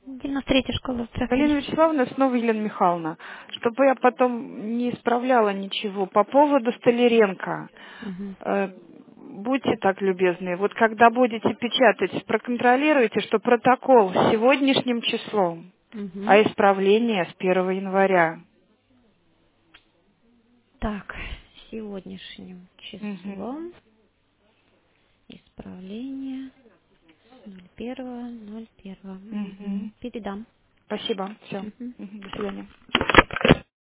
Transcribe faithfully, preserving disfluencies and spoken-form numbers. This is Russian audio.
девяносто третья школа, Галина здравствуйте. Вячеславовна, снова Елена Михайловна, чтобы я потом не исправляла ничего. По поводу Столяренко, Угу. э, будьте так любезны, вот когда будете печатать, проконтролируйте, что протокол с сегодняшним числом, Угу. а исправление с первого января. Так, сегодняшним Мгм. числом исправление ноль первого ноль первого. Угу. Мгм. Передам. Спасибо. Все. Угу. До свидания.